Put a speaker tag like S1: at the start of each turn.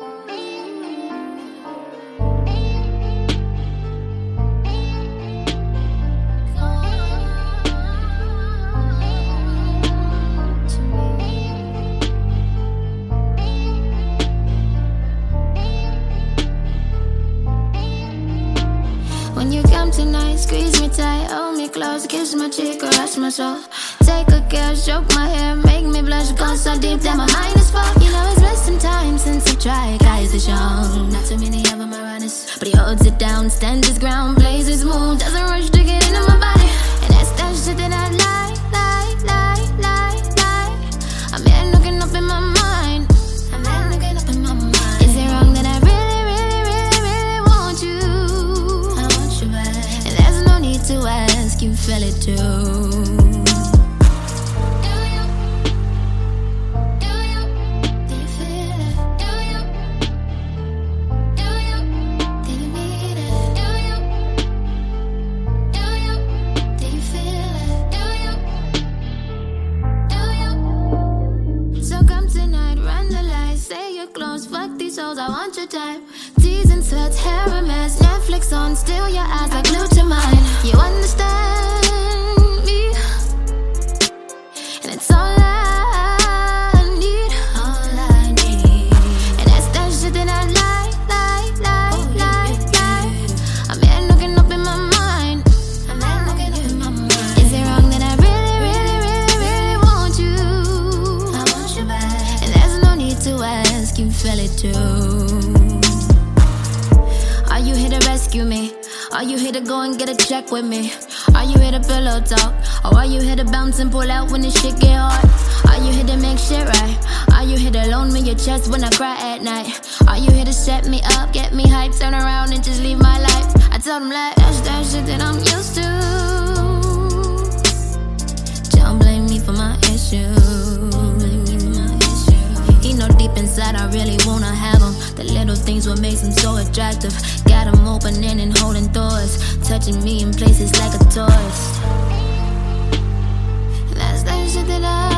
S1: When you come tonight, squeeze me tight, hold me close, kiss my cheek, caress my soul. Take a care, stroke my hair, make me blush, go so deep that my mind is full. You know it's been some time since I've tried, guys is young. Not too many of them are honest, but he holds it down, stands his ground, plays his move, doesn't rush to get into my body. And that's that shit that I like. I'm here looking up in my mind. Is it wrong that I really want you? I want you back, and there's no need to ask, you feel it too. Fuck these hoes, I want your type. Teas and sweats, hair a mess, Netflix on, still your eyes are glued to mine. You understand me, and it's all I need, and that's that shit that I like. I'm here looking up in my mind. Is it wrong that I really want you? I want you back, and there's no need to ask, you feel it too. Are you here to rescue me? Are you here to go and get a check with me? Are you here to pillow talk? Or are you here to bounce and pull out when the shit get hard? Are you here to make shit right? Are you here to loan me your chest when I cry at night? Are you here to set me up, get me hyped, turn around and just leave my life? I tell them like, that's that shit that I'm used to. Don't blame me for my issues. He know deep inside I really wanna have him. The little things what makes him so attractive. Got him opening and holding doors, touching me in places like a tourist. That's that shit that I